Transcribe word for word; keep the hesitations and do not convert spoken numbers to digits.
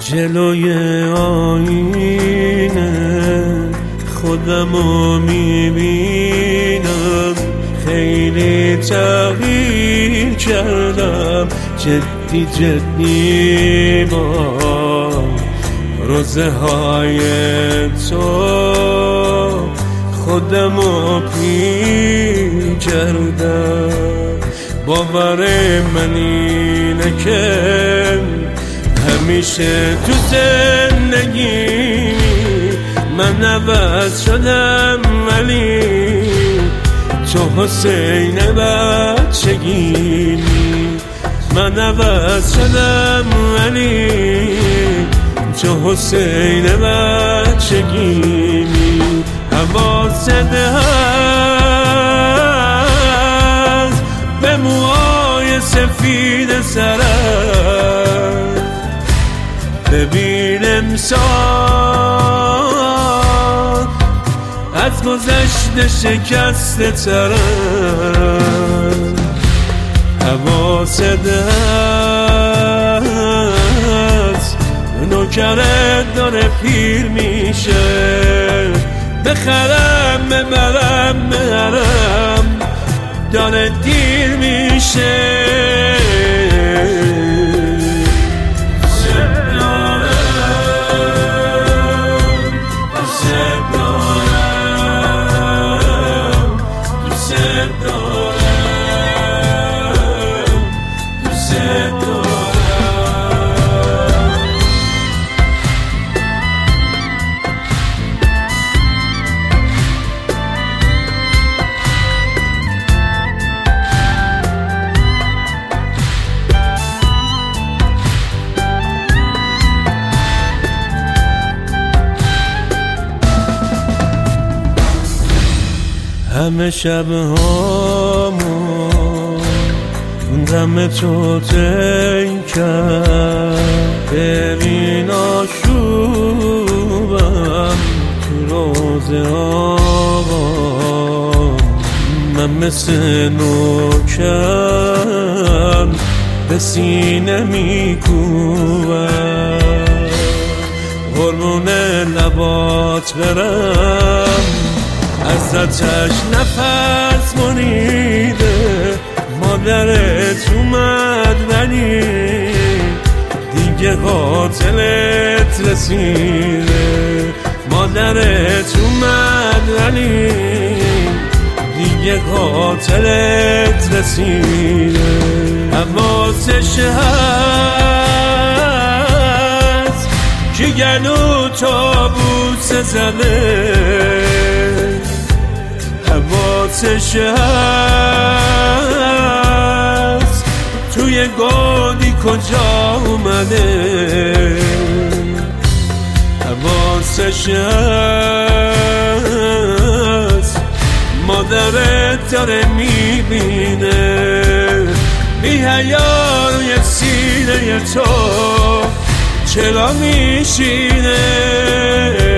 جلوی آینه خودمو میبینم، خیلی تغییر کردم، جدی جدی با روزه های تو خودمو پیر کردم. باور من اینه که همیشه تو زندگی من عوض شدم، ولی تو حسین بچگی. من عوض شدم ولی تو حسین بچگی. حواست هست به موهای سفید سرم، ببین امسال از گذشته شکسته ترم. حواست هست نوکرت داره پیر میشه، بخرم ببرم بهرم داره دیر میشه. همه شبهامو دم تو طی کرد، ببین آشوبم تو روزه آقام. من مثل نوکر به سینه میکوبم، قربون لبات برم ازتش نفس مونیده. مادرت اومد ولی دیگه قاتلت رسیده. مادرت اومد ولی دیگه قاتلت رسیده. حواسش هست که گلو تابوس زده، حواسش هست توی گودی کجا اومده. حواسش هست مادرت داره میبینه، بی حیا روی سینه تو چرا میشینه.